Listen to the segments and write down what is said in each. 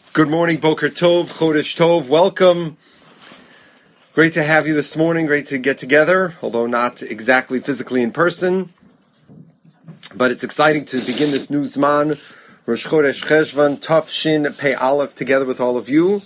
Good morning, Boker Tov, Chodesh Tov, welcome. Great to have you this morning, great to get together, although not exactly physically in person. But it's exciting to begin this new Zman, Rosh Chodesh Cheshvan, Tov Shin Pei Aleph, together with all of you.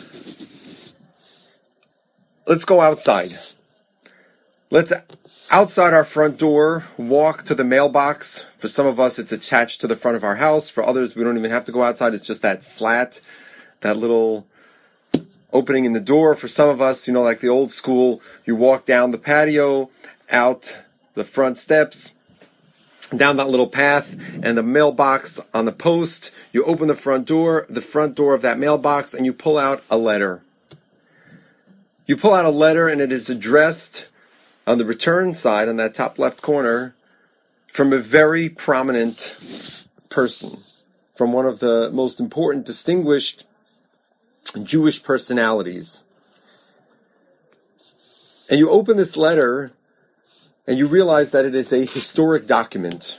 Let's go outside. Let's, outside our front door, walk to the mailbox. For some of us, it's attached to the front of our house. For others, we don't even have to go outside. It's just that slat, that little opening in the door. For some of us, like the old school, you walk down the patio, out the front steps, down that little path, and the mailbox on the post. You open the front door of that mailbox, and you pull out a letter. You pull out a letter, and it is addressed on the return side, on that top left corner, from a very prominent person, from one of the most important, distinguished Jewish personalities. And you open this letter, and you realize that it is a historic document.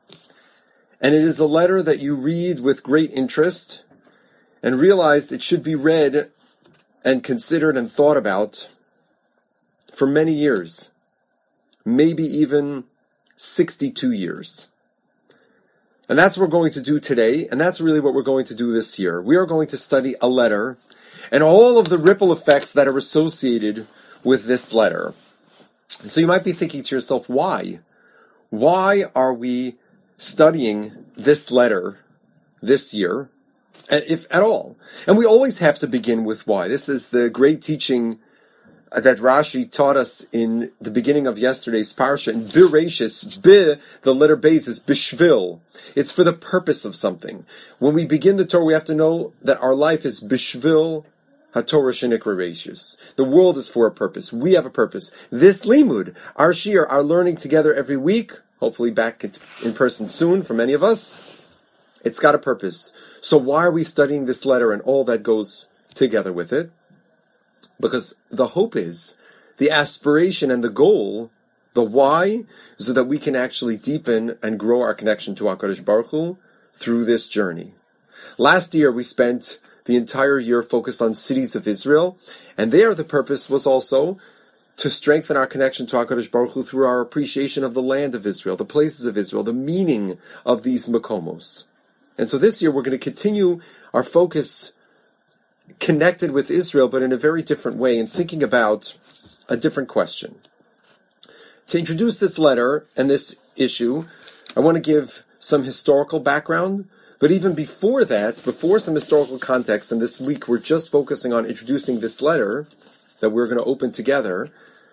And it is a letter that you read with great interest, and realize it should be read and considered and thought about for many years, maybe even 62 years. And that's what we're going to do today, and that's really what we're going to do this year. We are going to study a letter and all of the ripple effects that are associated with this letter. So you might be thinking to yourself, why? Why are we studying this letter this year, if at all? And we always have to begin with why. This is the great teaching that Rashi taught us in the beginning of yesterday's parsha. In Bereshis, the letter Beis is bishvil. It's for the purpose of something. When we begin the Torah, we have to know that our life is bishvil haTorah shenikra Bereshis. The world is for a purpose. We have a purpose. This limud, our shir, our learning together every week, hopefully back in person soon for many of us, it's got a purpose. So why are we studying this letter and all that goes together with it? Because the hope is, the aspiration and the goal, the why, so that we can actually deepen and grow our connection to HaKadosh Baruch Hu through this journey. Last year, we spent the entire year focused on cities of Israel, and there the purpose was also to strengthen our connection to HaKadosh Baruch Hu through our appreciation of the land of Israel, the places of Israel, the meaning of these makomos. And so this year, we're going to continue our focus connected with Israel, but in a very different way, and thinking about a different question. To introduce this letter and this issue, I want to give some historical background, but even before that, before some historical context, and this week we're just focusing on introducing this letter that we're going to open together.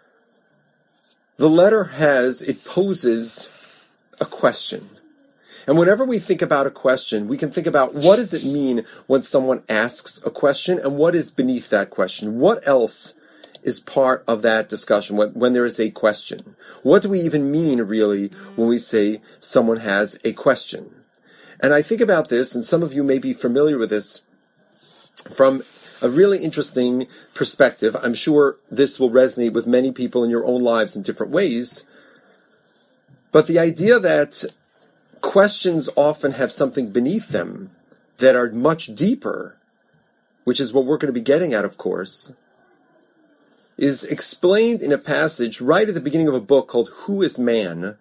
The letter poses a question. And whenever we think about a question, we can think about what does it mean when someone asks a question and what is beneath that question? What else is part of that discussion when there is a question? What do we even mean really when we say someone has a question? And I think about this, and some of you may be familiar with this from a really interesting perspective. I'm sure this will resonate with many people in your own lives in different ways. But the idea that questions often have something beneath them that are much deeper, which is what we're going to be getting at, of course, is explained in a passage right at the beginning of a book called Who is Man?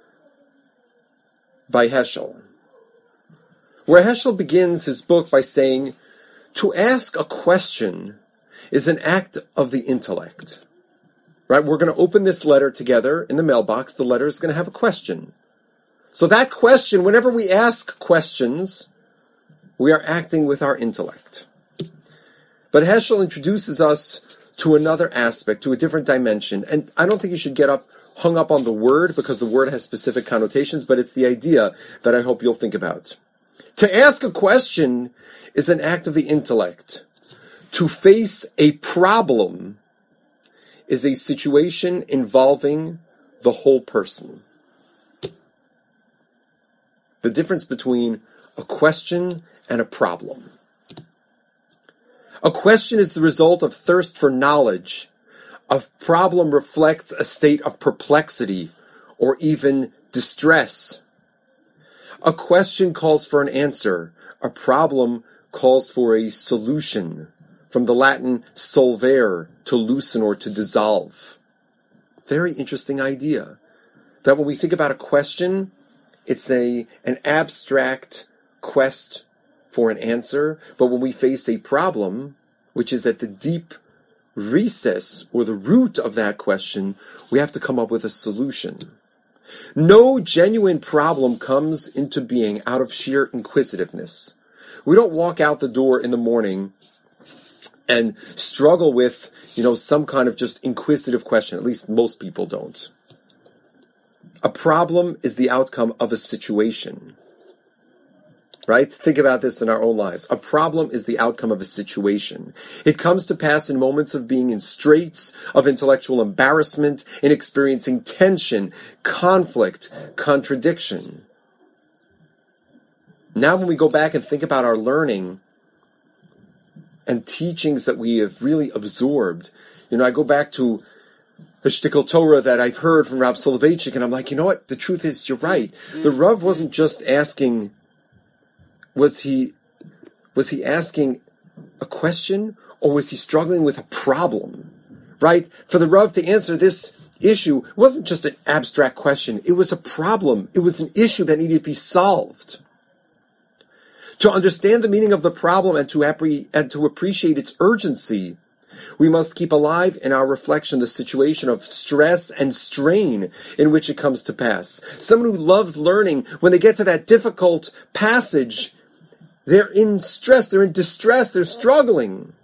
By Heschel, where Heschel begins his book by saying, to ask a question is an act of the intellect. Right? We're going to open this letter together in the mailbox. The letter is going to have a question. So that question, whenever we ask questions, we are acting with our intellect. But Heschel introduces us to another aspect, to a different dimension. And I don't think you should get hung up on the word, because the word has specific connotations, but it's the idea that I hope you'll think about. To ask a question is an act of the intellect. To face a problem is a situation involving the whole person. The difference between a question and a problem. A question is the result of thirst for knowledge. A problem reflects a state of perplexity or even distress. A question calls for an answer. A problem calls for a solution, from the Latin solvere, to loosen or to dissolve. Very interesting idea. That when we think about a question, it's an abstract quest for an answer, but when we face a problem, which is at the deep recess or the root of that question, we have to come up with a solution. No genuine problem comes into being out of sheer inquisitiveness. We don't walk out the door in the morning and struggle with, some kind of just inquisitive question. At least most people don't. A problem is the outcome of a situation. Right? Think about this in our own lives. A problem is the outcome of a situation. It comes to pass in moments of being in straits, of intellectual embarrassment, in experiencing tension, conflict, contradiction. Now when we go back and think about our learning and teachings that we have really absorbed, I go back to the Shtickle Torah that I've heard from Rav Soloveitchik, and I'm like, you know what? The truth is, you're right. The Rav wasn't just asking. Was he asking a question, or was he struggling with a problem? Right? For the Rav to answer this issue, it wasn't just an abstract question. It was a problem. It was an issue that needed to be solved. To understand the meaning of the problem and to appreciate its urgency, we must keep alive in our reflection the situation of stress and strain in which it comes to pass. Someone who loves learning, when they get to that difficult passage, they're in stress, they're in distress, they're struggling.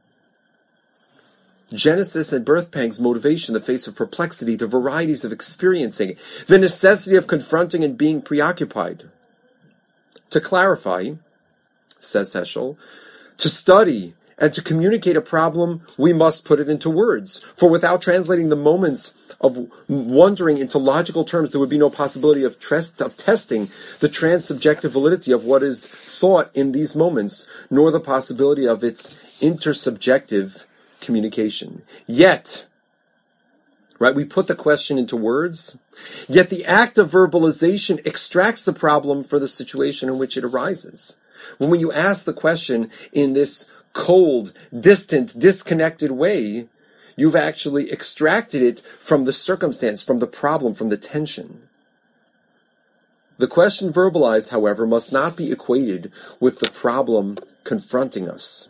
Genesis and birth pangs, motivation, the face of perplexity, the varieties of experiencing, the necessity of confronting and being preoccupied. To clarify, says Heschel, to study and to communicate a problem, we must put it into words. For without translating the moments of wondering into logical terms, there would be no possibility of testing the transsubjective validity of what is thought in these moments, nor the possibility of its intersubjective communication. Yet, right, we put the question into words, yet the act of verbalization extracts the problem for the situation in which it arises. When you ask the question in this cold, distant, disconnected way, you've actually extracted it from the circumstance, from the problem, from the tension. The question verbalized, however, must not be equated with the problem confronting us.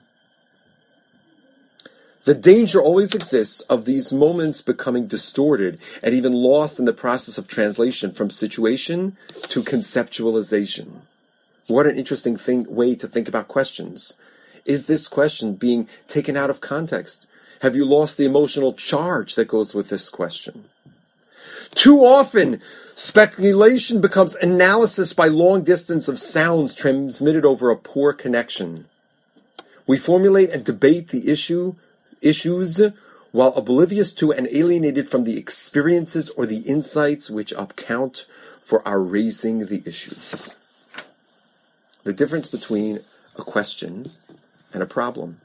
The danger always exists of these moments becoming distorted and even lost in the process of translation from situation to conceptualization. What an interesting way to think about questions. Is this question being taken out of context? Have you lost the emotional charge that goes with this question? Too often, speculation becomes analysis by long distance of sounds transmitted over a poor connection. We formulate and debate the issues while oblivious to and alienated from the experiences or the insights which account for our raising the issues. The difference between a question and a problem.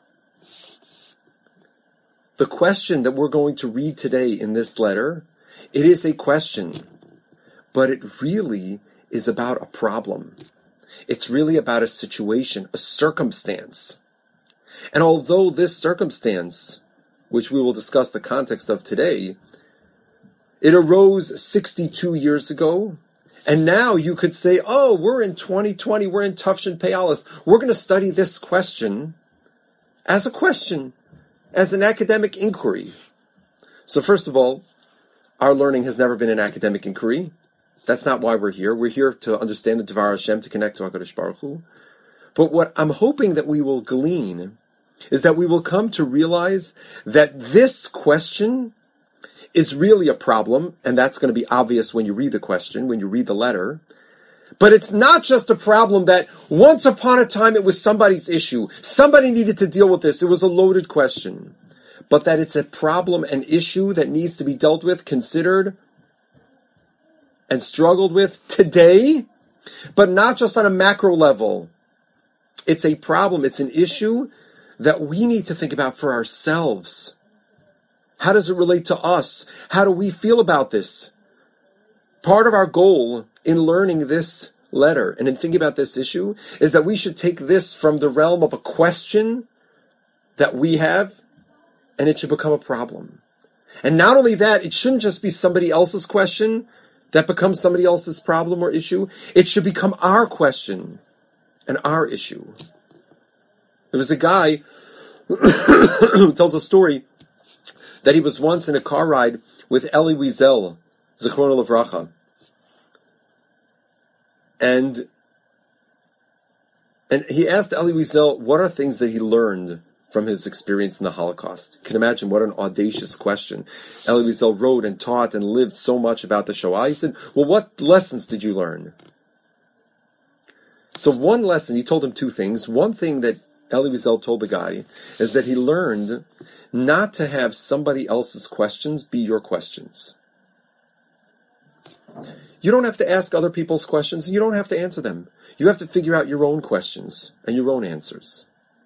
The question that we're going to read today in this letter, it is a question, but it really is about a problem. It's really about a situation, a circumstance. And although this circumstance, which we will discuss the context of today, it arose 62 years ago, and now you could say, oh, we're in 2020, we're in Tufshin Pei Aleph. We're going to study this question, as an academic inquiry. So first of all, our learning has never been an academic inquiry. That's not why we're here. We're here to understand the Devar Hashem, to connect to HaKadosh Baruch Hu. But what I'm hoping that we will glean is that we will come to realize that this question is really a problem, and that's going to be obvious when you read the question, when you read the letter. But it's not just a problem that once upon a time it was somebody's issue. Somebody needed to deal with this. It was a loaded question. But that it's a problem, an issue that needs to be dealt with, considered, and struggled with today, but not just on a macro level. It's a problem, it's an issue that we need to think about for ourselves. How does it relate to us? How do we feel about this? Part of our goal in learning this letter and in thinking about this issue is that we should take this from the realm of a question that we have, and it should become a problem. And not only that, it shouldn't just be somebody else's question that becomes somebody else's problem or issue. It should become our question and our issue. There was a guy who tells a story that he was once in a car ride with Elie Wiesel, Zichrono Livracha. And he asked Elie Wiesel, what are things that he learned from his experience in the Holocaust? You can imagine what an audacious question. Elie Wiesel wrote and taught and lived so much about the Shoah. He said, well, what lessons did you learn? So one lesson, he told him two things. One thing that Elie Wiesel told the guy is that he learned not to have somebody else's questions be your questions. You don't have to ask other people's questions, and you don't have to answer them. You have to figure out your own questions and your own answers.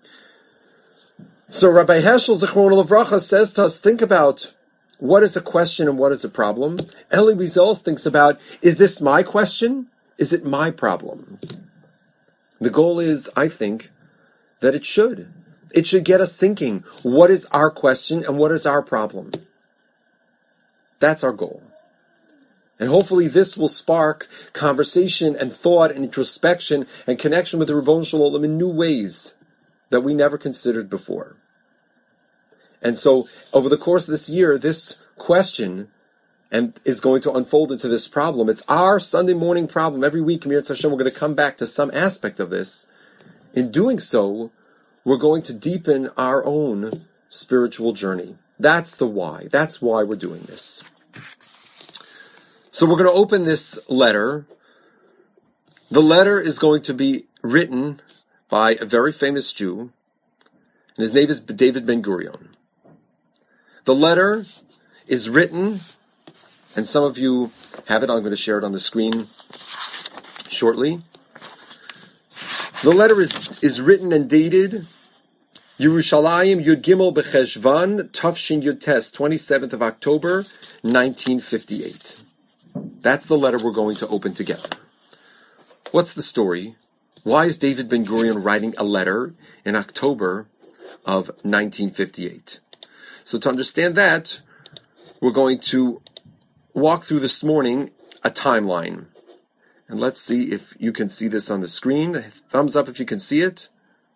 So Rabbi Heschel, Zichrono Livracha, says to us, think about what is a question and what is a problem. Elie Wiesel thinks about, is this my question? Is it my problem? The goal is, I think, that it should. It should get us thinking, what is our question and what is our problem? That's our goal. And hopefully this will spark conversation and thought and introspection and connection with the Ribbono Shel Olam in new ways that we never considered before. And so over the course of this year, this question is going to unfold into this problem. It's our Sunday morning problem. Every week, Mir Hashem, we're going to come back to some aspect of this. In doing so, we're going to deepen our own spiritual journey. That's the why. That's why we're doing this. So we're going to open this letter. The letter is going to be written by a very famous Jew, and his name is David Ben-Gurion. The letter is written, and some of you have it. I'm going to share it on the screen shortly. The letter is written and dated Yerushalayim Yud Gimel B'Cheshvan Tafshin Yud Tes, 27th of October, 1958. That's the letter we're going to open together. What's the story? Why is David Ben-Gurion writing a letter in October of 1958? So to understand that, we're going to walk through this morning a timeline. And let's see if you can see this on the screen. Thumbs up if you can see it.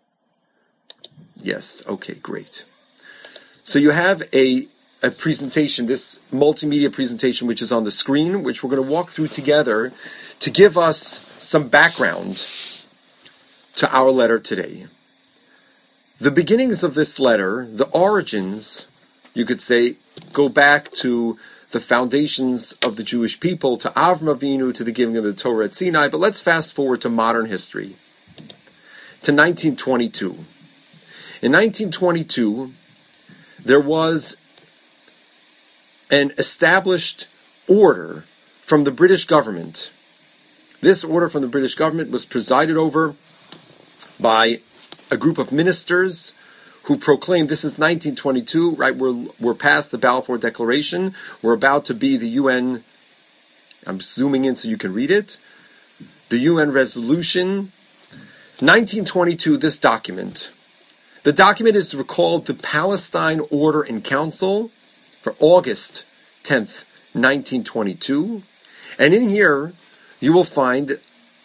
Yes, okay, great. So you have a presentation, this multimedia presentation, which is on the screen, which we're going to walk through together to give us some background to our letter today. The beginnings of this letter, the origins, you could say, go back to the foundations of the Jewish people, to Avram Avinu, to the giving of the Torah at Sinai. But let's fast forward to modern history, to 1922. In 1922, there was an established order from the British government. This order from the British government was presided over by a group of ministers who proclaimed, this is 1922, right? We're past the Balfour Declaration. We're about to be the UN. I'm zooming in so you can read it. The UN resolution. 1922, this document. The document is called the Palestine Order in Council for August 10th, 1922. And in here, you will find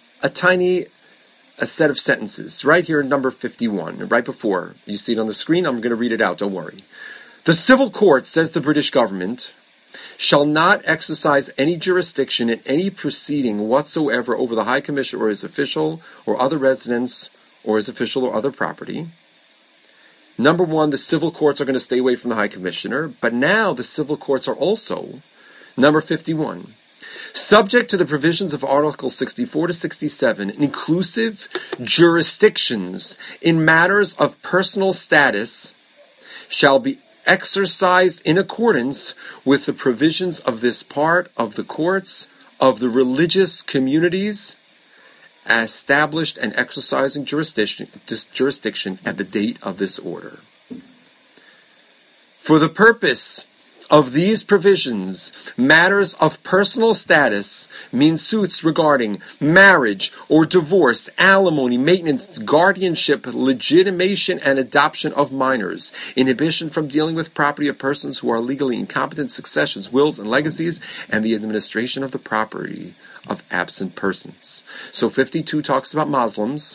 a set of sentences right here in number 51, right before. You see it on the screen. I'm going to read it out. Don't worry. The civil court, says the British government, shall not exercise any jurisdiction in any proceeding whatsoever over the High Commissioner or his official or other residents or his official or other property. Number one, the civil courts are going to stay away from the High Commissioner, but now the civil courts are also, number 51, subject to the provisions of Article 64 to 67, inclusive jurisdictions in matters of personal status shall be exercised in accordance with the provisions of this part of the courts of the religious communities established and exercising jurisdiction at the date of this order. For the purpose of these provisions, matters of personal status mean suits regarding marriage or divorce, alimony, maintenance, guardianship, legitimation and adoption of minors, inhibition from dealing with property of persons who are legally incompetent, successions, wills and legacies, and the administration of the property of absent persons. So 52 talks about Muslims.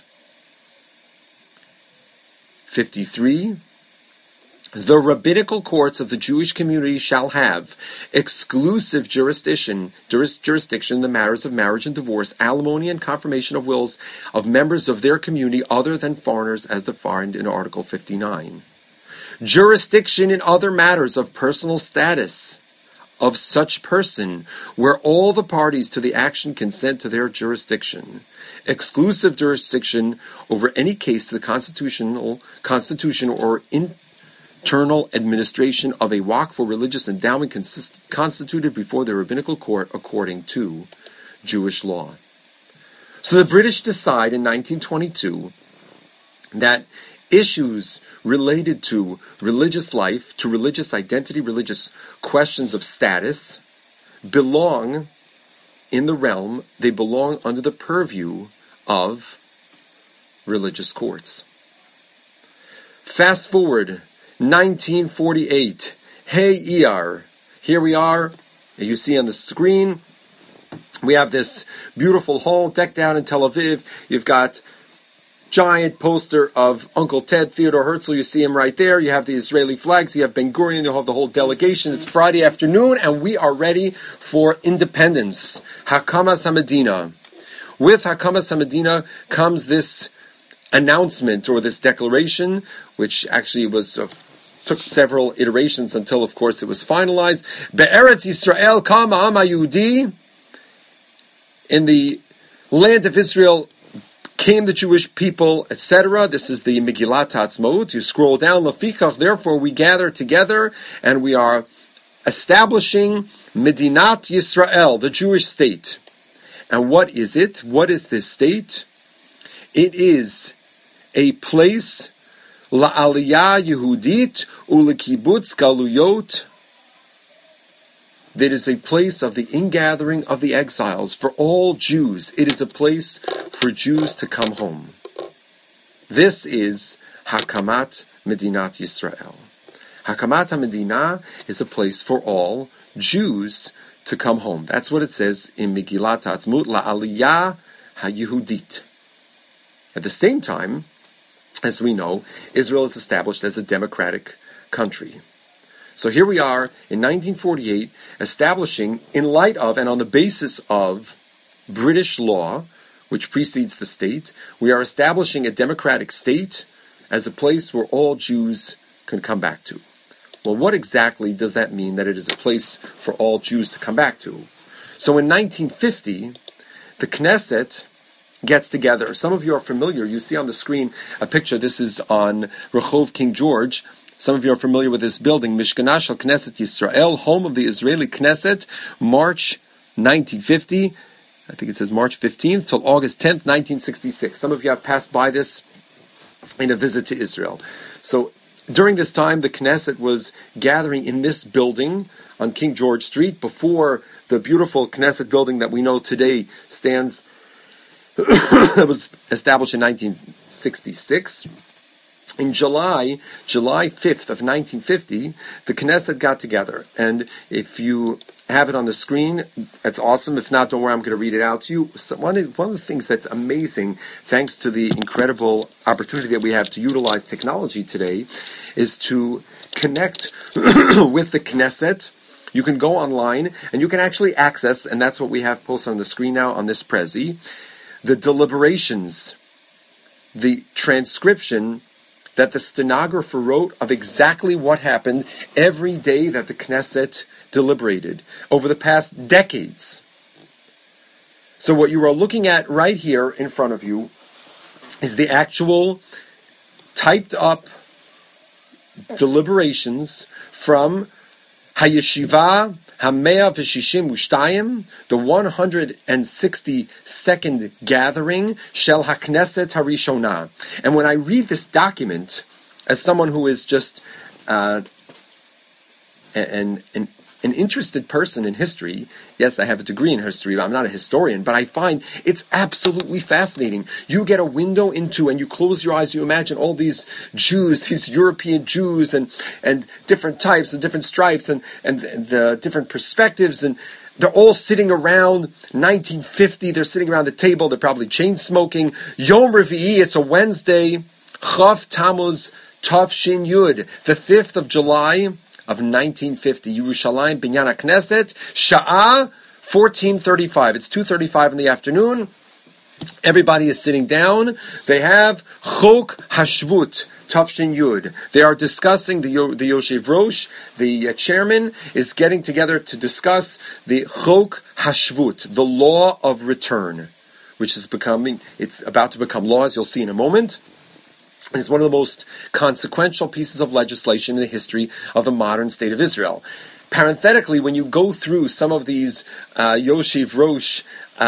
53, the rabbinical courts of the Jewish community shall have exclusive jurisdiction in the matters of marriage and divorce, alimony and confirmation of wills of members of their community other than foreigners as defined in Article 59. Jurisdiction in other matters of personal status of such person where all the parties to the action consent to their jurisdiction. Exclusive jurisdiction over any case to the constitution or internal administration of a waqf or religious endowment constituted before the rabbinical court according to Jewish law. So the British decide in 1922 that issues related to religious life, to religious identity, religious questions of status, belong they belong under the purview of religious courts. Fast forward, 1948, Hey Iyar. Here we are, you see on the screen, we have this beautiful hall decked out in Tel Aviv. You've got giant poster of Uncle Ted, Theodore Herzl, you see him right there. You have the Israeli flags, you have Ben Gurion, you have the whole delegation. It's Friday afternoon, and we are ready for independence. Hakamas HaMedina. With Hakamas HaMedina comes this announcement, or this declaration, which actually took several iterations until, of course, it was finalized. Be'eretz Yisrael Kama Am HaYehudi. In the land of Israel came the Jewish people, etc. This is the Megillat Ha'atzmaut. You scroll down, Lefichach, therefore we gather together and we are establishing Medinat Yisrael, the Jewish state. And what is it? What is this state? It is a place la'aliyah Yehudit u'lekibutz galuyot. That is a place of the ingathering of the exiles for all Jews. It is a place for Jews to come home. This is Hakamat Medinat Yisrael. Hakamat HaMedina is a place for all Jews to come home. That's what it says in Megillat Ha'atzmaut, La'aliyah HaYehudit. At the same time, as we know, Israel is established as a democratic country. So here we are in 1948, establishing, in light of and on the basis of British law, which precedes the state, we are establishing a democratic state as a place where all Jews can come back to. Well, what exactly does that mean, that it is a place for all Jews to come back to? So in 1950, the Knesset gets together. Some of you are familiar. You see on the screen a picture. This is on Rehov King George. Some of you are familiar with this building, Mishkanah Shel Knesset Yisrael, home of the Israeli Knesset, March 1950. I think it says March 15th till August 10th, 1966. Some of you have passed by this in a visit to Israel. So during this time, the Knesset was gathering in this building on King George Street before the beautiful Knesset building that we know today stands. That was established in 1966. In July 5th of 1950, the Knesset got together. And if you have it on the screen, that's awesome. If not, don't worry, I'm going to read it out to you. So one of the things that's amazing, thanks to the incredible opportunity that we have to utilize technology today, is to connect with the Knesset. You can go online, and you can actually access, and that's what we have posted on the screen now on this Prezi, the deliberations, the transcription that the stenographer wrote of exactly what happened every day that the Knesset deliberated over the past decades. So what you are looking at right here in front of you is the actual typed up deliberations from Hayeshiva Hamea V'Shishim U'Shtayim, the 162nd gathering, Shel HaKnesset HaRishonah. And when I read this document, as someone who is just an an interested person in history. Yes, I have a degree in history. I'm not a historian, but I find it's absolutely fascinating. You get a window into, and you close your eyes, you imagine all these Jews, these European Jews, and different types and different stripes, and the different perspectives, and they're all sitting around 1950. They're sitting around the table. They're probably chain smoking. Yom Revi'i, it's a Wednesday. Chav Tammuz Tav Shin Yud, the 5th of July of 1950. Yerushalayim Binyan HaKnesset, Sha'ah 14:35. It's 2:35 in the afternoon. Everybody is sitting down. They have Chok Hashvut Tafshin Yud. They are discussing, the Yoshev Rosh, the chairman, is getting together to discuss the Chok Hashvut, the law of return, which is it's about to become law, as you'll see in a moment. It's one of the most consequential pieces of legislation in the history of the modern state of Israel. Parenthetically, when you go through some of these Yoshev Rosh,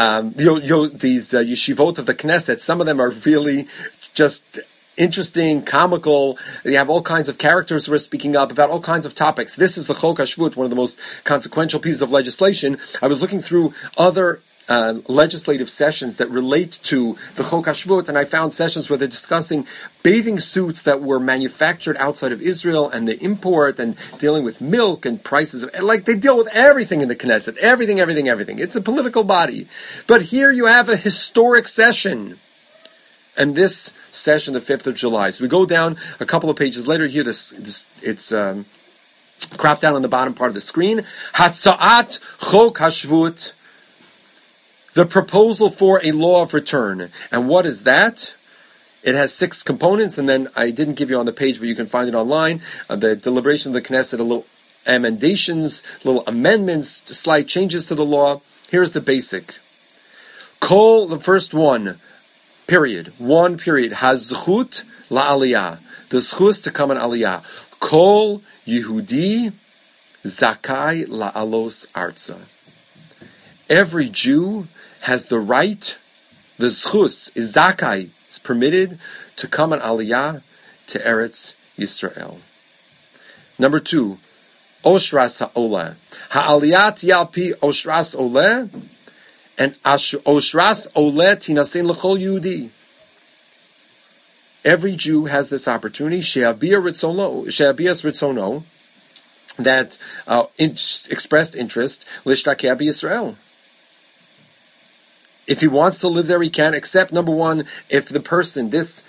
these yeshivot of the Knesset, some of them are really just interesting, comical. They have all kinds of characters who are speaking up about all kinds of topics. This is the Chok HaShvut, one of the most consequential pieces of legislation. I was looking through other legislative sessions that relate to the Chok HaShvut, and I found sessions where they're discussing bathing suits that were manufactured outside of Israel and the import, and dealing with milk and prices of, like, they deal with everything in the Knesset, everything. It's a political body. But here you have a historic session. And this session, the 5th of July. So we go down a couple of pages later here, it's cropped down on the bottom part of the screen. Hatza'at Chok HaShvut, the proposal for a law of return. And what is that? It has 6 components, and then I didn't give you on the page, but you can find it online. The deliberation of the Knesset, a little emendations, little amendments, slight changes to the law. Here's the basic. Kol, the first one, period. Hazchut la'aliyah. The zchus to come on aliyah. Kol Yehudi zakai la'alos arza. Every Jew has the right, the zchus is zakai, it's permitted to come on aliyah to Eretz Yisrael. Number 2, oshras ha'oleh. Ha'aliyah tiyalpi oshras oleh, and oshras oleh tinasein l'chol Yehudi. Every Jew has this opportunity, she'abiyas ritzono, that expressed interest, l'shtakeh b'Yisrael. If he wants to live there, he can, except, number 1, if the person, this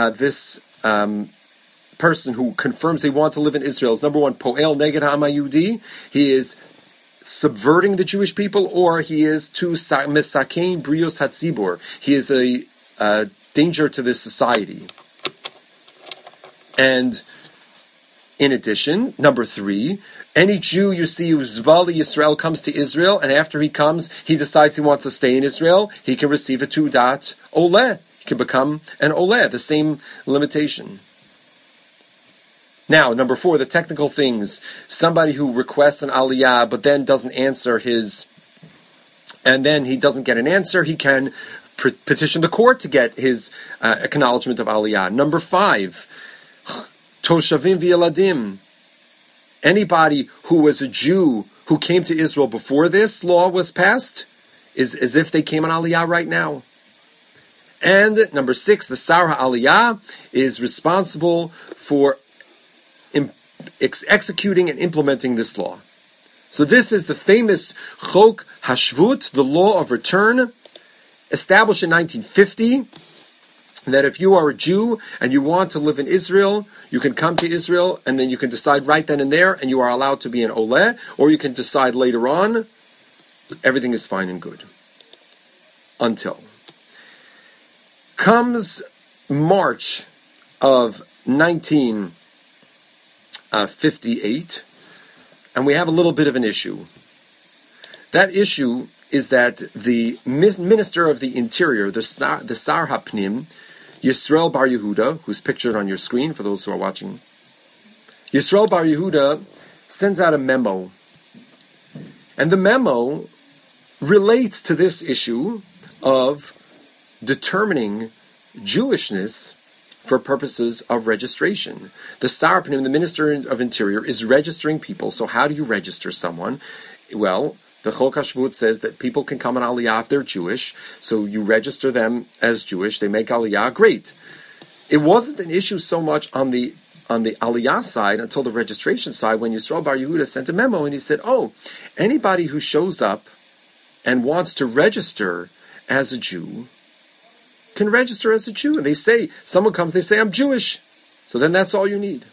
person who confirms they want to live in Israel is, number 1, po'el neged ha'am ha'yehudi, he is subverting the Jewish people, or he is to mesakein brios hatzibur, he is a danger to this society. And in addition, number 3, any Jew you see who's Bali Yisrael comes to Israel, and after he comes, he decides he wants to stay in Israel, he can receive a Tudat Oleh. He can become an Oleh, the same limitation. Now, number 4, the technical things. Somebody who requests an Aliyah, but then doesn't answer and then he doesn't get an answer, he can petition the court to get his acknowledgement of Aliyah. Number 5, Toshavim v'Yeladim. Anybody who was a Jew who came to Israel before this law was passed is as if they came on Aliyah right now. And number 6, the Sar HaAliyah is responsible for executing and implementing this law. So this is the famous Chok HaShvut, the law of return, established in 1950, that if you are a Jew and you want to live in Israel, you can come to Israel, and then you can decide right then and there, and you are allowed to be an Oleh, or you can decide later on. Everything is fine and good. Until comes March of 1958, and we have a little bit of an issue. That issue is that the Minister of the Interior, the Sar HaPnim, Yisrael Bar Yehuda, who's pictured on your screen for those who are watching, Yisrael Bar Yehuda sends out a memo. And the memo relates to this issue of determining Jewishness for purposes of registration. The Sarpanim, the Minister of Interior, is registering people. So how do you register someone? Well, the Chok HaShvut says that people can come on Aliyah if they're Jewish. So you register them as Jewish. They make Aliyah. Great. It wasn't an issue so much on the Aliyah side until the registration side, when Yisrael Bar Yehuda sent a memo and he said, anybody who shows up and wants to register as a Jew can register as a Jew. And they say, someone comes, they say, I'm Jewish. So then that's all you need.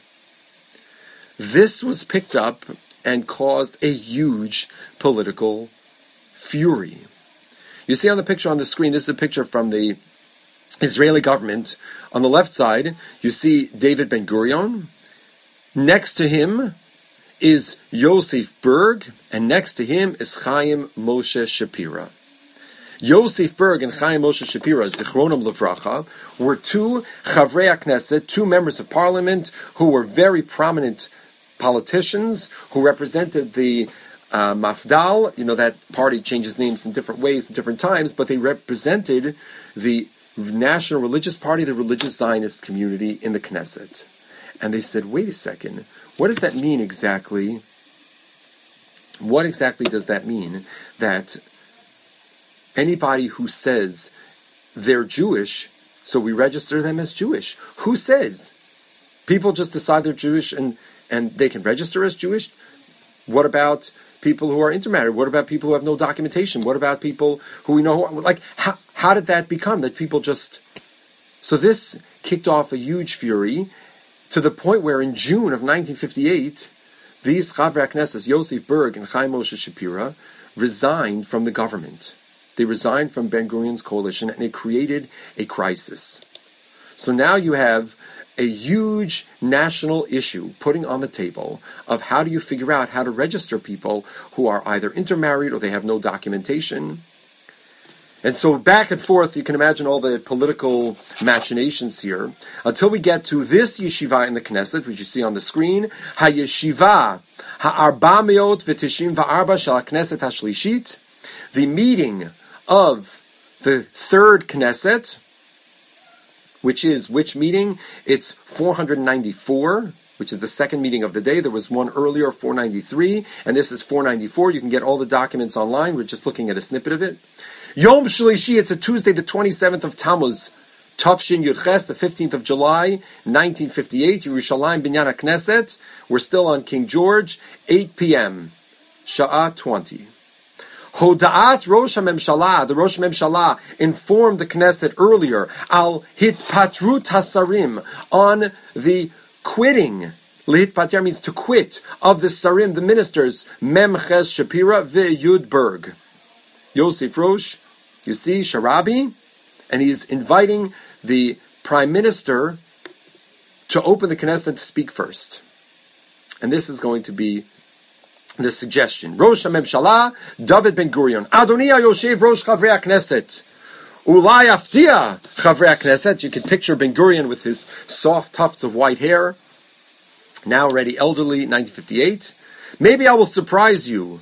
This was picked up and caused a huge political fury. You see on the picture on the screen, this is a picture from the Israeli government. On the left side, you see David Ben-Gurion. Next to him is Yosef Berg, and next to him is Chaim Moshe Shapira. Yosef Berg and Chaim Moshe Shapira, Zichronim Levracha, were two Chavrei HaKnesset, two members of parliament who were very prominent politicians who represented the Mafdal. You know, that party changes names in different ways at different times, but they represented the National Religious Party, the religious Zionist community in the Knesset. And they said, wait a second, what does that mean exactly? What exactly does that mean that anybody who says they're Jewish, so we register them as Jewish? Who says? People just decide they're Jewish and they can register as Jewish? What about people who are intermarried? What about people who have no documentation? What about people who we know, how did that become that people just... So this kicked off a huge fury to the point where in June of 1958, these Chavrei HaKnesset, Yosef Berg and Chaim Moshe Shapira, resigned from the government. They resigned from Ben-Gurion's coalition, and it created a crisis. So now you have a huge national issue putting on the table of how do you figure out how to register people who are either intermarried or they have no documentation. And so back and forth, you can imagine all the political machinations here, until we get to this yeshiva in the Knesset, which you see on the screen, HaYeshiva HaArbameot V'Tishim V'Arba Shel HaKnesset HaShlishit, the meeting of the third Knesset, which is which meeting? It's 494, which is the second meeting of the day. There was one earlier, 493, and this is 494. You can get all the documents online. We're just looking at a snippet of it. Yom Shlishi, it's a Tuesday, the 27th of Tammuz, Tafshin Yudches, the 15th of July, 1958, Yerushalayim Binyan HaKnesset. We're still on King George, 8 p.m., Sha'ah 20. Hoda'at Rosh HaMemshalah, the Rosh HaMemshalah informed the Knesset earlier, al hitpatrut hasarim, on the quitting. Lihitpater means to quit, of the sarim, the ministers, Mem Ches Shapira ve'Yud Berg. Yosef Rosh, you see, Sharabi, and he's inviting the prime minister to open the Knesset to speak first. And this is going to be the suggestion. Rosh HaMemshalah, David Ben-Gurion. Adoni HaYoshev Rosh Chavrei HaKnesset. Ulai Aftia Chavrei HaKnesset. You can picture Ben-Gurion with his soft tufts of white hair. Now already elderly, 1958. Maybe I will surprise you.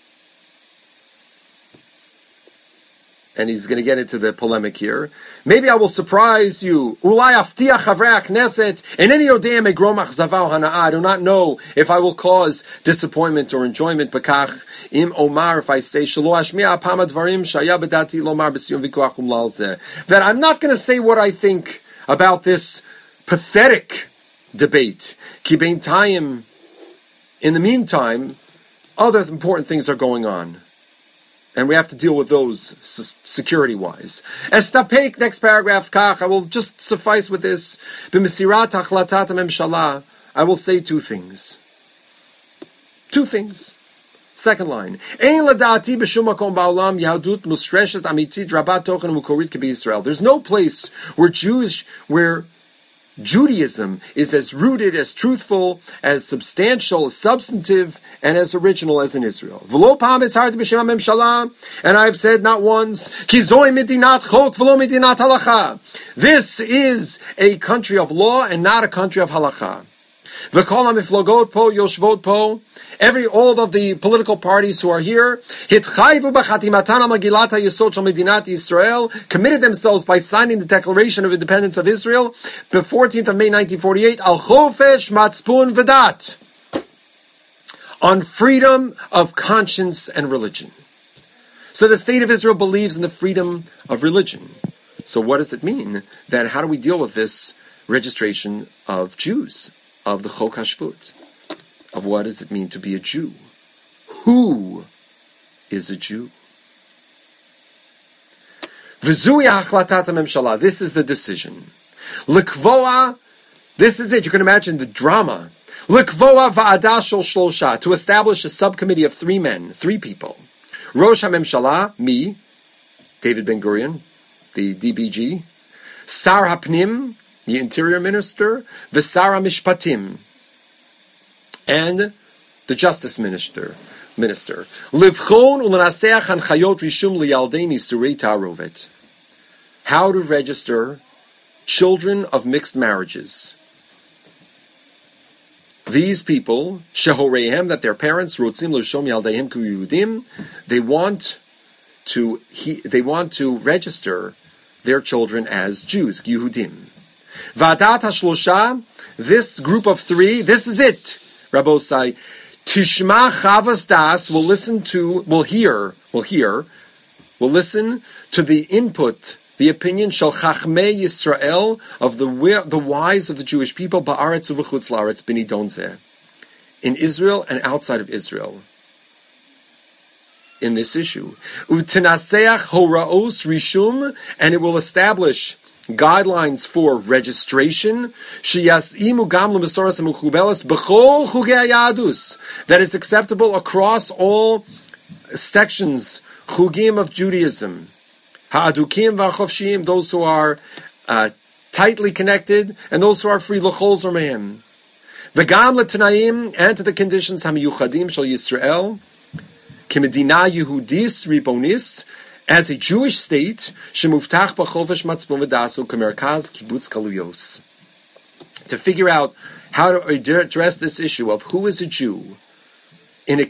And he's going to get into the polemic here. Maybe I will surprise you. Ulai aftia chavrei HaKnesset, eneni yodea megrom achzava hana'ah. I do not know if I will cause disappointment or enjoyment. Bekach im omar, if I say shelo ashmi'a apam advarim shaya bedati lomar b'siyum v'kuach umlal zeh. That I'm not going to say what I think about this pathetic debate. Ki beintayim, in the meantime, other important things are going on. And we have to deal with those security-wise. Estapek, next paragraph, kach, I will just suffice with this. B'mesirat achlatat hamemshalah, I will say two things. Two things. Second line. Ein ladati b'shum makom ba'olam yahadut musreshet amitit rabat tochen mukorit k'bi Yisrael. There's no place where Judaism is as rooted, as truthful, as substantial, as substantive, and as original as in Israel. V'lo pam etzarti b'shem ha'memshalah, and I have said not once, ki zoi medinat chok v'lo medinat halacha. This is a country of law and not a country of halacha. V'kol ha'miflogot po yoshvot po. All of the political parties who are here, hitchayvu b'chatimatan al-Megillat HaYesod shel Medinat Yisrael, committed themselves by signing the Declaration of Independence of Israel, the 14th of May 1948, al chofesh matzpun v'dat, on freedom of conscience and religion. So the state of Israel believes in the freedom of religion. So what does it mean? Then how do we deal with this registration of Jews, of the Chok HaShvut? Of what does it mean to be a Jew? Who is a Jew? V'zui ha'achlatat ha'memshala. This is the decision. L'kvoa, this is it. You can imagine the drama. L'kvoa va'adah shel shlosha, to establish a subcommittee of 3 men, 3 people. Rosh HaMemshala, me, David Ben-Gurion, the DBG. Sar HaPnim, the Interior Minister. V'sar HaMishpatim, and the Justice Minister. Livchon u'lenaseach hanchayot rishum liyaldei nisurei ta'arovet. How to register children of mixed marriages. These people, shehoreihem, that their parents, rotzim l'shom yaldeihem k'Yehudim, they want to register their children as Jews, Yehudim. Va'adat ha'shlosha, this group of 3, this is it. Rabbosai, Tishma Chavas Das will listen to the input, the opinion Shel Chachmei Yisrael, of the wise of the Jewish people, Ba'aretz u'v'chutz la'aretz b'nidon zeh, in Israel and outside of Israel, in this issue. U'tenaseach horaos rishum, and it will establish guidelines for registration, that is acceptable across all sections, chugim of Judaism, ha'adukim v'achofshim, those who are tightly connected, and those who are free, l'chol zormeim. V'gam l'tanaim, and to the conditions hamiyuchadim shel Yisrael, k'medina Yehudis ribonis, as a Jewish state, shemuftach b'chofesh matzpon v'dasu k'merkaz kibbutz galuyos. To figure out how to address this issue of who is a Jew in a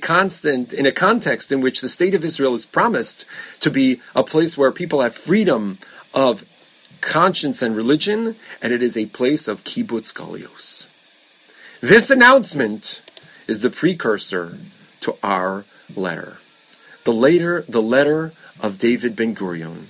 context in which the state of Israel is promised to be a place where people have freedom of conscience and religion, and it is a place of kibbutz galuyos. This announcement is the precursor to our letter. The letter of David Ben-Gurion,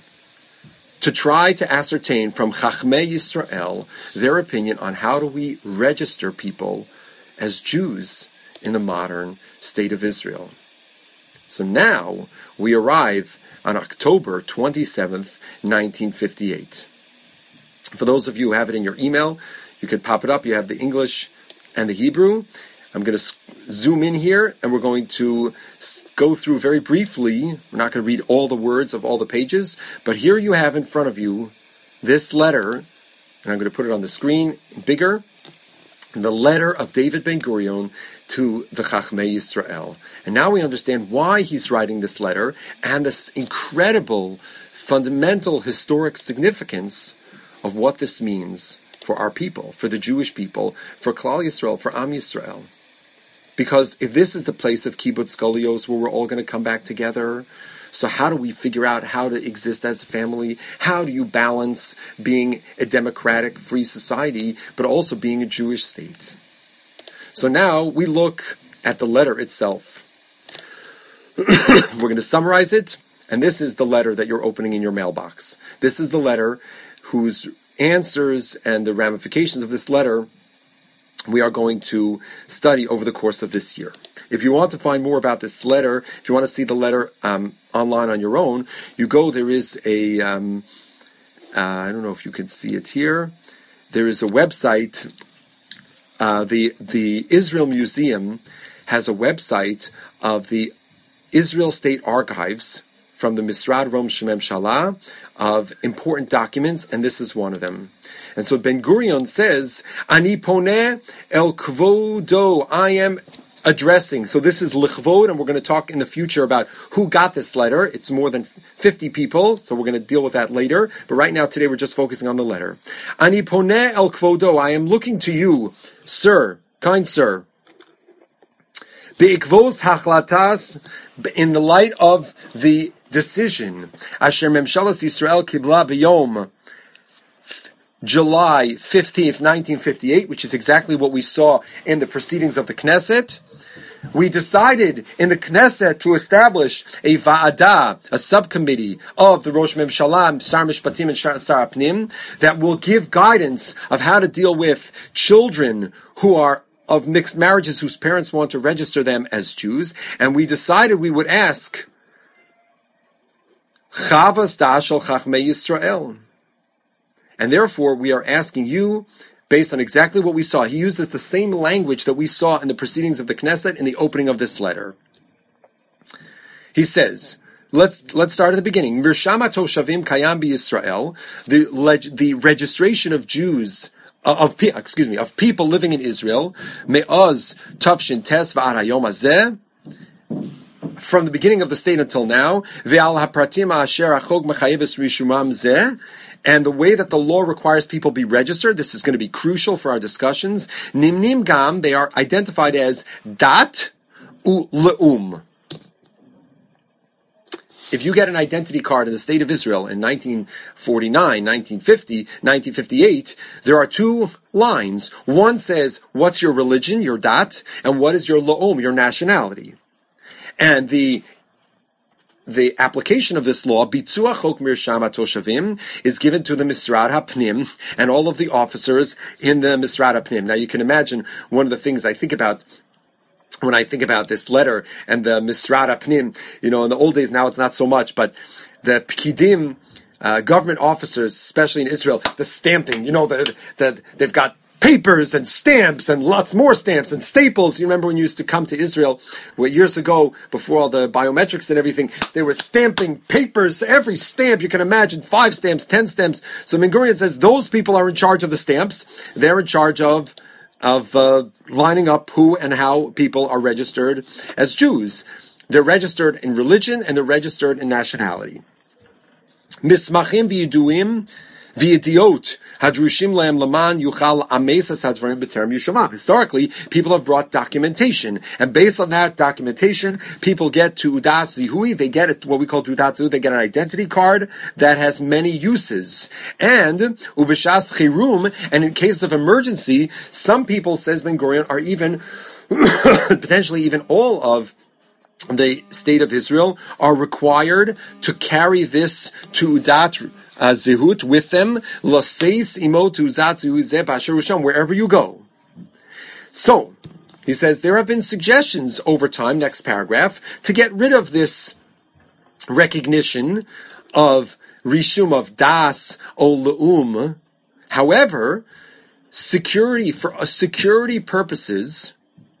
to try to ascertain from Chachmei Yisrael their opinion on how do we register people as Jews in the modern state of Israel. So now we arrive on October 27th, 1958. For those of you who have it in your email, you could pop it up. You have the English and the Hebrew. I'm going to zoom in here, and we're going to go through very briefly. We're not going to read all the words of all the pages, but here you have in front of you this letter, and I'm going to put it on the screen bigger, the letter of David Ben-Gurion to the Chachmei Yisrael. And now we understand why he's writing this letter and this incredible, fundamental, historic significance of what this means for our people, for the Jewish people, for Klal Yisrael, for Am Yisrael. Because if this is the place of kibbutz galuyos where we're all going to come back together, so how do we figure out how to exist as a family? How do you balance being a democratic, free society, but also being a Jewish state? So now we look at the letter itself. We're going to summarize it, and this is the letter that you're opening in your mailbox. This is the letter whose answers and the ramifications of this letter we are going to study over the course of this year. If you want to find more about this letter, if you want to see the letter online on your own, you go, there is a, I don't know if you can see it here, there is a website, the Israel Museum has a website of the Israel State Archives from the Misrad Rosh Hamemshala of important documents, and this is one of them. And so Ben-Gurion says, Ani poneh el kvodo, I am addressing. So this is lichvod, and we're going to talk in the future about who got this letter. It's more than 50 people, so we're going to deal with that later. But right now, today, we're just focusing on the letter. Ani poneh el kvodo, I am looking to you, sir, Kind sir, be'ikvos hachlatas, in the light of the decision, Asher Memshalas Yisrael Kibla B'yom, July 15th, 1958, which is exactly what we saw in the proceedings of the Knesset, we decided in the Knesset to establish a va'adah, a subcommittee of the Rosh Memshalah, Sar Mishpatim, and Sar Apnim that will give guidance of how to deal with children who are of mixed marriages whose parents want to register them as Jews. And we decided we would ask Chavas Da'ashal Chachmei Yisrael. And therefore, we are asking you, based on exactly what we saw. He uses the same language that we saw in the proceedings of the Knesset in the opening of this letter. He says, let's start at the beginning. Mirsham HaToshavim Kayam B'Yisrael, the registration of Jews, of people living in Israel, Me'oz Tavshin Tes V'ad Hayom Hazeh, from the beginning of the state until now, Ve'al HaPratim Asher HaChog Mechayeves Rishumam Zeh, and the way that the law requires people be registered, this is going to be crucial for our discussions. Nimnim Gam, they are identified as Dat U Le'um. If you get an identity card in the state of Israel in 1949, 1950, 1958, there are two lines. One says, what's your religion, your Dat, and what is your Le'um, your nationality. And the application of this law, Bitzua Chok Mirsham HaToshavim, is given to the Misrad HaPnim and all of the officers in the Misrad HaPnim. Now you can imagine one of the things I think about when I think about this letter and the Misrad HaPnim, in the old days, now it's not so much, but the Pkidim, government officers, especially in Israel, the stamping, they've got papers and stamps and lots more stamps and staples. You remember when you used to come to Israel years ago, before all the biometrics and everything, they were stamping papers, every stamp you can imagine, 5 stamps, 10 stamps. So Ben Gurion says those people are in charge of the stamps. They're in charge of lining up who and how people are registered as Jews. They're registered in religion and they're registered in nationality. Mismachim v'yiduim v'yidiot hadrushim lehem laman yuchal amesas hadvarim b'terem yishama. Historically, people have brought documentation, and based on that documentation, people get tu'udat zihui. They get what we call tu'udat zihui. They get an identity card that has many uses. And ubishas chirum, and in case of emergency, some people, says Ben Gurion, are even potentially even all of the state of Israel are required to carry this tu'udat zehut with them, loseis imo tu'udat zehut zeh b'asher usham, wherever you go. So, he says, there have been suggestions over time, next paragraph, to get rid of this recognition of rishum of das o le'um. However, for security purposes,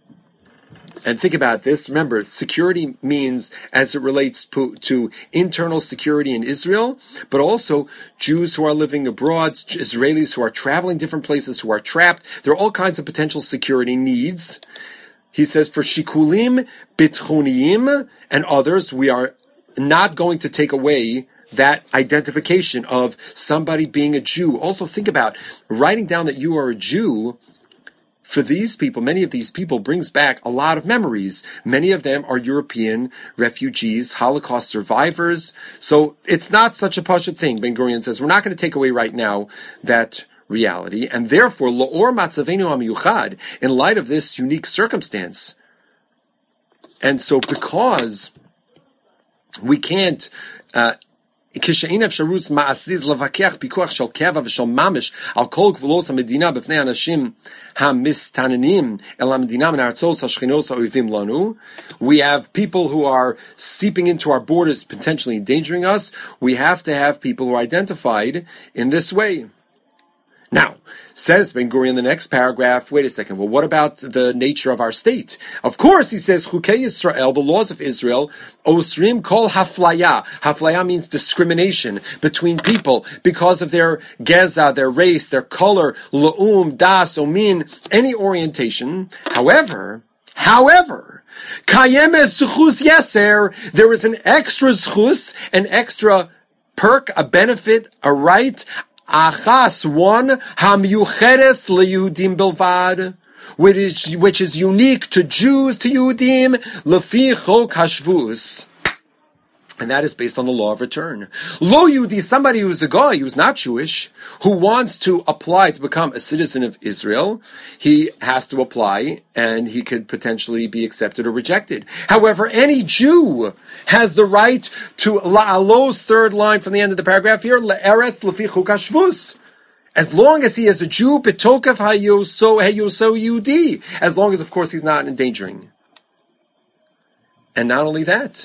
and think about this, remember, security means as it relates to internal security in Israel, but also Jews who are living abroad, Israelis who are traveling different places, who are trapped. There are all kinds of potential security needs. He says, for shikulim, bitchoniyim, and others, we are not going to take away that identification of somebody being a Jew. Also think about writing down that you are a Jew. For these people, many of these people, brings back a lot of memories. Many of them are European refugees, Holocaust survivors. So it's not such a pashut thing. Ben Gurion says, we're not going to take away right now that reality. And therefore, Lo'or Matzavenu HaMiyuchad, in light of this unique circumstance. And so because we can't, כשאין אפשרות מעשית לבקח פיקוח של קבע ושל ממש על כל גבולות המדינה בפני אנשים המסתננים אל המדינה מן הארצות השכנות האויבים לנו. We have people who are seeping into our borders, potentially endangering us. We have to have people who are identified in this way. Now, says Ben Gurion in the next paragraph, wait a second, well, what about the nature of our state? Of course, he says, Chukei Yisrael, the laws of Israel, Osrim kol haflaya. Haflaya means discrimination between people because of their geza, their race, their color, le'um, das, omin, any orientation. However, kayemes zchus yeser, there is an extra zchus, an extra perk, a benefit, a right, Achas, one, hamyucheres leYehudim bilvad, which is unique to Jews, to Yehudim, lefi chok hashvus. And that is based on the law of return. Lo Yehudi, somebody who's a guy, who's not Jewish, who wants to apply to become a citizen of Israel, he has to apply, and he could potentially be accepted or rejected. However, any Jew has the right to La'alo's third line from the end of the paragraph here, Le'eretz lefi chuk hashvus. As long as he is a Jew, betokav hayoso Yehudi. As long as, of course, he's not endangering. And not only that,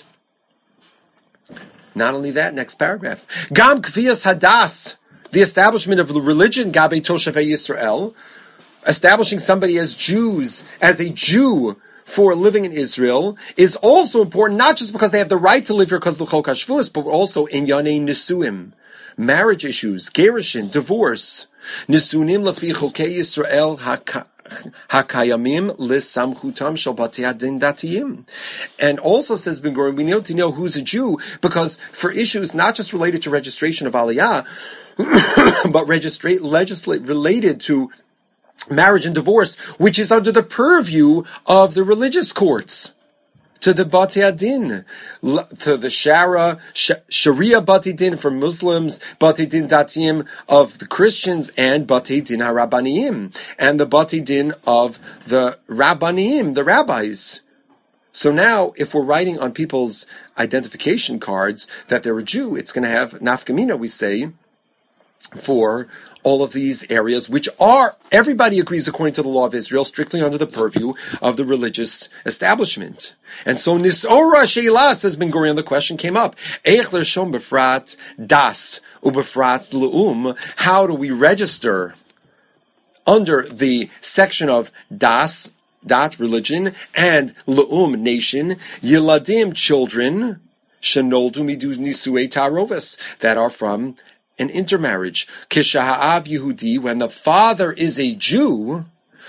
next paragraph. Gam kfiyas hadas, the establishment of the religion, gabe toshavei Yisrael, establishing somebody as a Jew for living in Israel, is also important, not just because they have the right to live here because of the Chok HaShvus, but also in Yanei Nisuim, marriage issues, gerushin, divorce. Nisunim lafi Chokei Yisrael hakayamim lisamchutam shel batei hadin datiyim. And also, says Ben Gurion, we need to know who's a Jew, because for issues not just related to registration of Aliyah, but related to marriage and divorce, which is under the purview of the religious courts, to the Batei Hadin, to the Sharia Batei Din for Muslims, Batei Din Datiyim of the Christians, and Batei Din HaRabbaniyim, and the Batei Din of the Rabbaniyim, the rabbis. So now, if we're writing on people's identification cards that they're a Jew, it's going to have nafkamina, we say, for all of these areas, which are, everybody agrees according to the law of Israel, strictly under the purview of the religious establishment. And so, Nisora Sheila, says Ben Gurion, the question came up. Eich l'rshom befrat das ubefrat l'um. How do we register under the section of das, religion, and l'um, nation, yiladim, children, shenoldu midu nisue tarovis, that are from an intermarriage. Kishaha'av Yehudi, when the father is a Jew,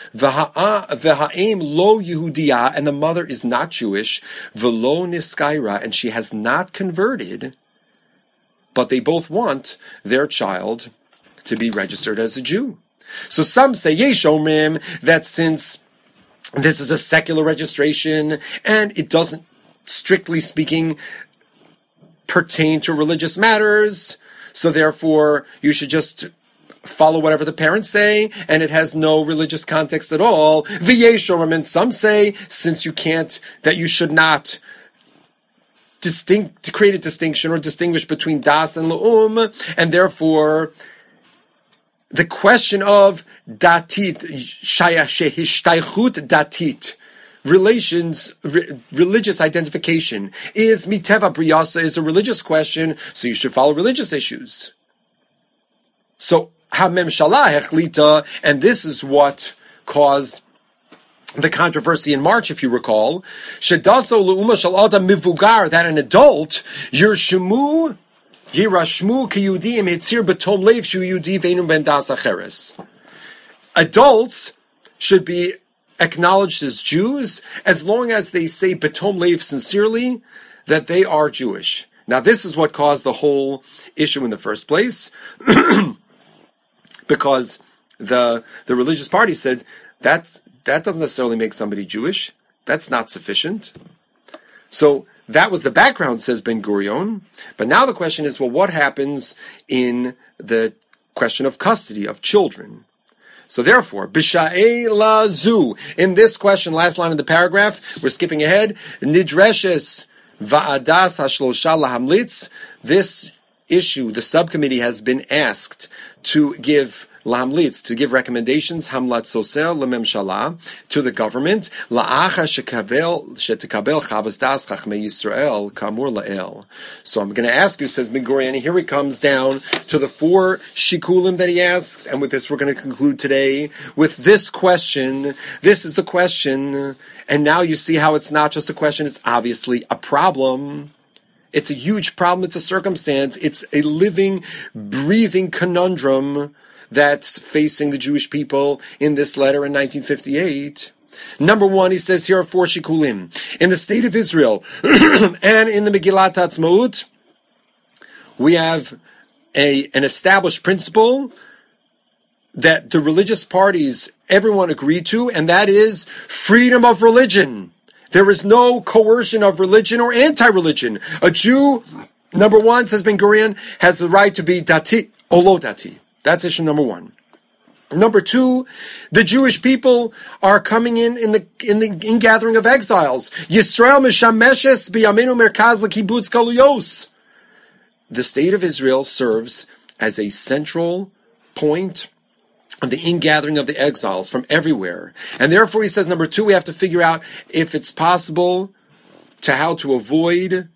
v'ha'em lo Yehudiya, and the mother is not Jewish, v'lo niskaira, and she has not converted, but they both want their child to be registered as a Jew. So some say, yesh omrim, that since this is a secular registration, and it doesn't, strictly speaking, pertain to religious matters, so therefore, you should just follow whatever the parents say, and it has no religious context at all. V'yeshorim, and some say, since you can't, that you should not create a distinction or distinguish between das and le'um, and therefore, the question of datit, shehishtaychut datit, religious identification is miteva briyasa, is a religious question, so you should follow religious issues. So hamemshalah hechlita, and this is what caused the controversy in March, if you recall, shedaso leuma shel adam mivugar, that an adult yirashmu kiyudim hitzir betom leiv shu yudi veinu ben das acheres. Adults should be acknowledged as Jews as long as they say betom leiv sincerely that they are Jewish. Now this is what caused the whole issue in the first place, because the religious party said that doesn't necessarily make somebody Jewish. That's not sufficient. So that was the background, says Ben Gurion. But now the question is, well, what happens in the question of custody of children? So therefore, b'sha'ei lazu, in this question, last line of the paragraph, we're skipping ahead, nidreshes va'adas hashlosha lahamlitz, this issue, the subcommittee has been asked to give lahamlitz, to give recommendations, hamlatzosel lememshala, to the government, la'acha shetekabel chavas das chachmei Yisrael kamur la'el. So I'm going to ask you, says Ben Gurion, and here he comes down to the 4 shikulim that he asks, and with this we're going to conclude today with this question. This is the question, and now you see how it's not just a question, it's obviously a problem. It's a huge problem, it's a circumstance, it's a living, breathing conundrum that's facing the Jewish people in this letter in 1958. Number 1, he says here are 4 shikulim. In the state of Israel and in the Megillat Ha'atzmaut, we have an established principle that the religious parties, everyone agreed to, and that is freedom of religion. There is no coercion of religion or anti-religion. A Jew, number one, says Ben Gurion, has the right to be dati or lo dati. That's issue number one. Number two, the Jewish people are coming in the gathering of exiles. Yisrael mishameshes biyamenu merkaz lekibutz galuyos. The state of Israel serves as a central point of the ingathering of the exiles from everywhere. And therefore, he says, number two, we have to figure out if it's possible to how to avoid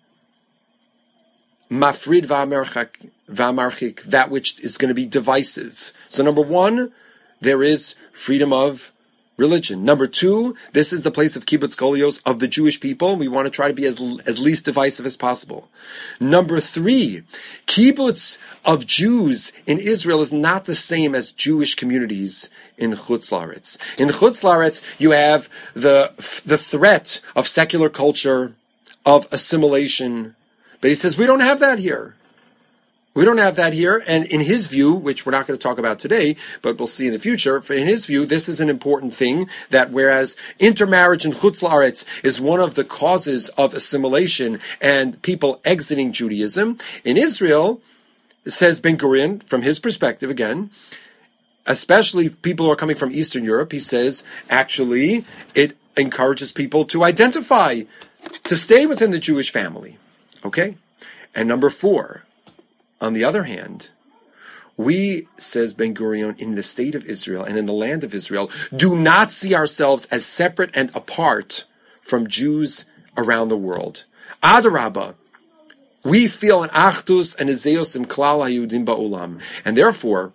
mafrid v'amarchik, that which is going to be divisive. So number one, there is freedom of religion. Number two, this is the place of kibbutz golios of the Jewish people. We want to try to be as least divisive as possible. Number three, kibbutz of Jews in Israel is not the same as Jewish communities in Chutz La'aretz. In Chutz La'aretz, you have the threat of secular culture, of assimilation. But he says, we don't have that here. We don't have that here, and in his view, which we're not going to talk about today, but we'll see in the future, in his view, this is an important thing, that whereas intermarriage in Chutz La'aretz is one of the causes of assimilation and people exiting Judaism, in Israel, says Ben Gurion, from his perspective again, especially people who are coming from Eastern Europe, he says, actually, it encourages people to identify, to stay within the Jewish family. Okay? And number four, on the other hand, we, says Ben Gurion, in the state of Israel and in the land of Israel, do not see ourselves as separate and apart from Jews around the world. Adarabah, we feel an achdus and a zeus im klal hayudim ba'olam. And therefore,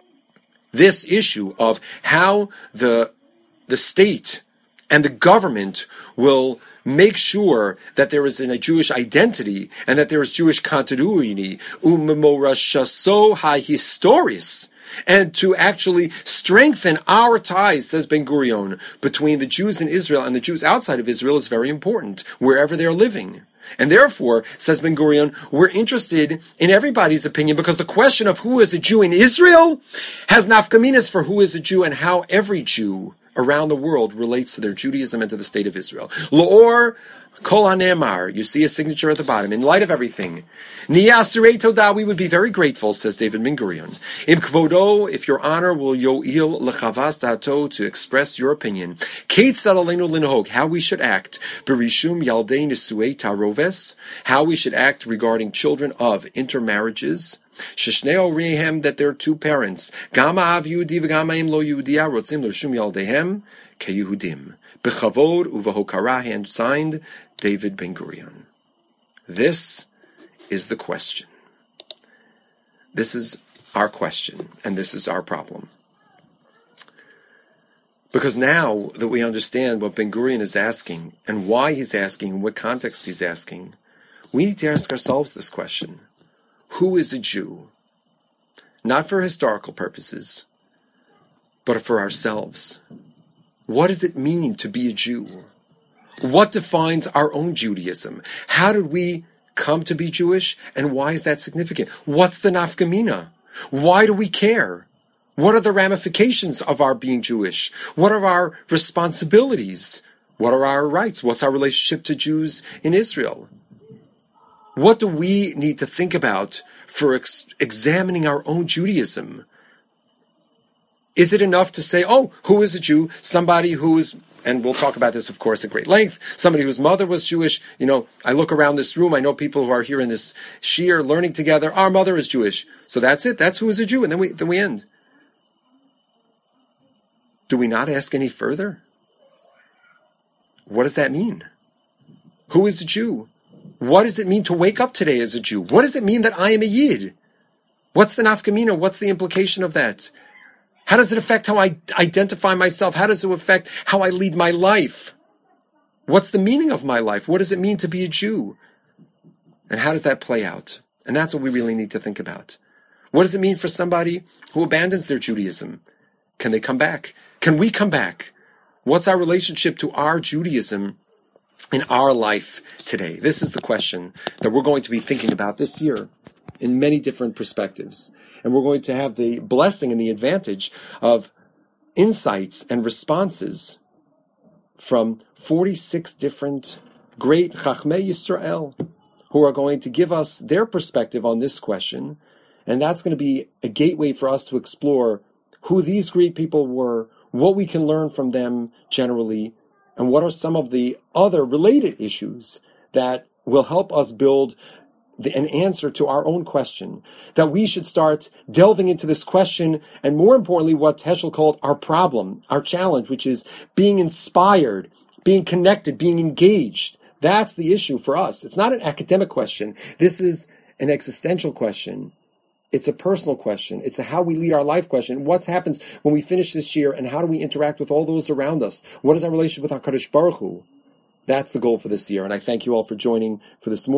this issue of how the state and the government will make sure that there is a Jewish identity and that there is Jewish continuity, umemorashaso hahistoris, and to actually strengthen our ties, says Ben Gurion, between the Jews in Israel and the Jews outside of Israel is very important, wherever they're living. And therefore, says Ben Gurion, we're interested in everybody's opinion because the question of who is a Jew in Israel has nafkaminas for who is a Jew and how every Jew around the world relates to their Judaism and to the state of Israel. L'or kol hanemar, you see a signature at the bottom. In light of everything, niyasirei todah, we would be very grateful, says David Ben Gurion. Im kvodo, if your honor will yo'il lechavas dato, to express your opinion. Keitzad aleinu linhog, how we should act. Berishum yaldei nisuei taroves, how we should act regarding children of intermarriages. Sheshnei orihem, that there are two parents. Gama av Yehudi v'gama im lo Yehudiya rotzim l'rishum yaldehem keYehudim. B'chavod uv'hokara, hand signed, David Ben Gurion. This is the question. This is our question, and this is our problem. Because now that we understand what Ben Gurion is asking, and why he's asking, and what context he's asking, we need to ask ourselves this question. Who is a Jew? Not for historical purposes, but for ourselves. What does it mean to be a Jew? What defines our own Judaism? How did we come to be Jewish, and why is that significant? What's the nafkamina? Why do we care? What are the ramifications of our being Jewish? What are our responsibilities? What are our rights? What's our relationship to Jews in Israel? What do we need to think about for examining our own Judaism? Is it enough to say, oh, who is a Jew? Somebody who is, and we'll talk about this, of course, at great length, somebody whose mother was Jewish. You know, I look around this room, I know people who are here in this shiur learning together, our mother is Jewish. So that's it, that's who is a Jew, and then we end. Do we not ask any further? What does that mean? Who is a Jew? What does it mean to wake up today as a Jew? What does it mean that I am a Yid? What's the nafkamina? What's the implication of that? How does it affect how I identify myself? How does it affect how I lead my life? What's the meaning of my life? What does it mean to be a Jew? And how does that play out? And that's what we really need to think about. What does it mean for somebody who abandons their Judaism? Can they come back? Can we come back? What's our relationship to our Judaism in our life today? This is the question that we're going to be thinking about this year in many different perspectives. And we're going to have the blessing and the advantage of insights and responses from 46 different great Chachmei Yisrael who are going to give us their perspective on this question. And that's going to be a gateway for us to explore who these great people were, what we can learn from them generally, and what are some of the other related issues that will help us build an answer to our own question, that we should start delving into this question, and more importantly, what Heschel called our problem, our challenge, which is being inspired, being connected, being engaged. That's the issue for us. It's not an academic question. This is an existential question. It's a personal question. It's a how we lead our life question. What happens when we finish this year, and how do we interact with all those around us? What is our relationship with HaKadosh Baruch Hu? That's the goal for this year, and I thank you all for joining for this morning.